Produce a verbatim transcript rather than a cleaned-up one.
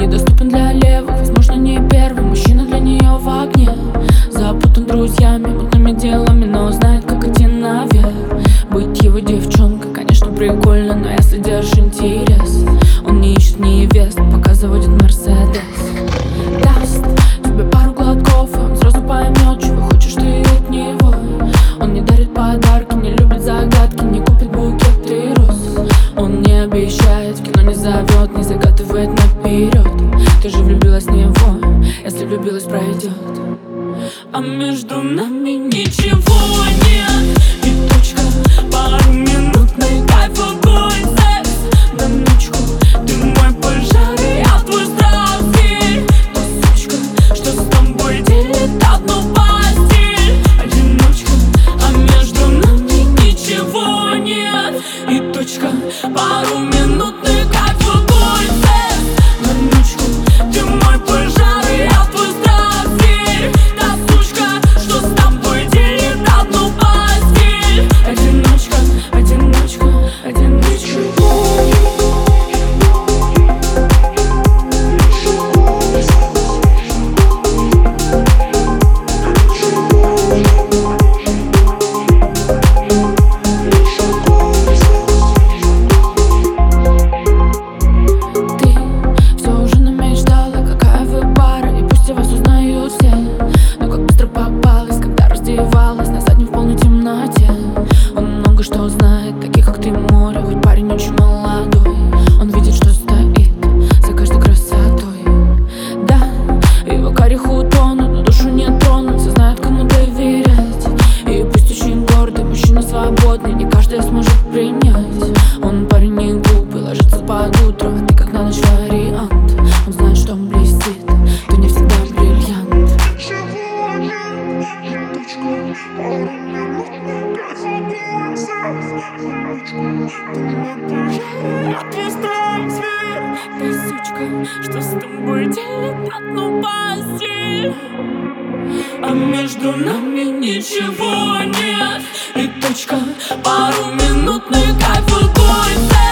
недоступен для левых, возможно, не первый мужчина для нее в огне. Запутан друзьями, мутными делами, но знает, как идти наверх. Быть его девчонкой, конечно, прикольно, но если держишь интерес, он не ищет невест, пока заводит Мерседес. Даст тебе пару глотков, и он сразу поймет, чего хочешь ты от него. Он не дарит подарки, не любит загадки, не купит букеты роз. Он не обещает, в кино не зовет, не загадывает наперед. Ты же влюбилась в него, если влюбилась, пройдет. А между нами ничего нет. И точка, пару минутный кайф, огонь, секс на ночку. Ты мой пожар, и я твой страстный. Та сучка, что с тобой делит одну постель. Одиночка, а между нами ничего нет. И точка, пару минутный кайф, огонь, секс на ночку. Ты мой пожар, и я твой страстный. Та сучка, что с тобой делит одну постель. Одиночка, одиночка, одиночка. На заднем в полной темноте. Он много что знает, таких как ты море. Хоть парень очень молодой, он видит, что стоит за каждой красотой. Да, его карих утонут, но душу не тронут. Все знают, кому доверять. И пусть очень гордый, мужчина свободный, не каждый сможет принять. Он парень не глупый, ложится под утро, а ты как на ночь вариант. Он знает, что он блестит, то не всегда бриллиант. Ты сучка, что с тобой делит одну постель. А между нами ничего нет. И точка, пару минутный кайф, огонь.